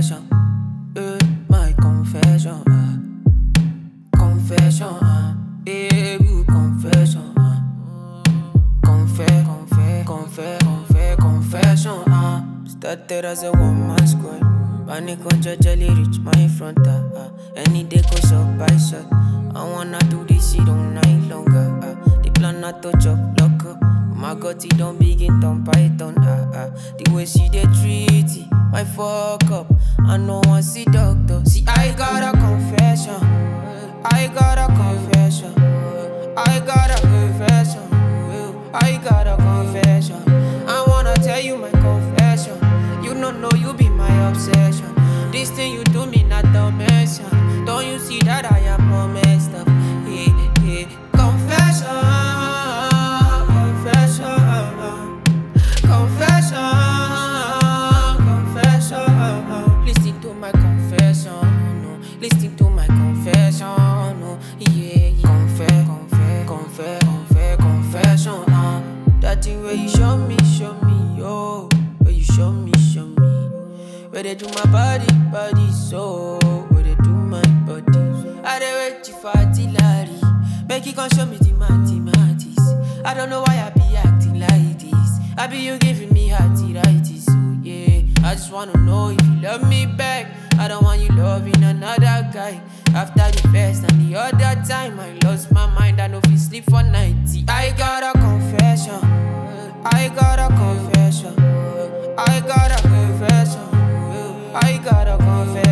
confession. My confession. Confession. Good confession. Confession. Started as a one-man squad. Panic on jelly reach my front. Any day go shot by shot. I wanna do this shit all night longer. The plan not to chop lock up. My gut it don't begin to python. The way she dey treat it, my fuck up. I no one see doctor. See I got a confession. I got a confession. I got a confession. I got a confession. I wanna tell you my confession. You don't know you be my obsession. This thing you do me not the mention. Don't you see that I am all messed up? Yeah. Confession. Listen to my confession. No. Listen to my confession. No. Yeah. Confession. That thing where you show me, oh. Where you show me. Where they do my body, so where they do my body. I dey wait you for artillery. Make you come show me the mathematics. I don't know why I be acting like this. I be you giving me arthritis, so yeah. I just wanna know if you love me back. I don't want you loving another guy. After the first and the other time, I lost my mind. I know if you sleep for night. I got a confession. I got a confession. I got a confession. I got a confession.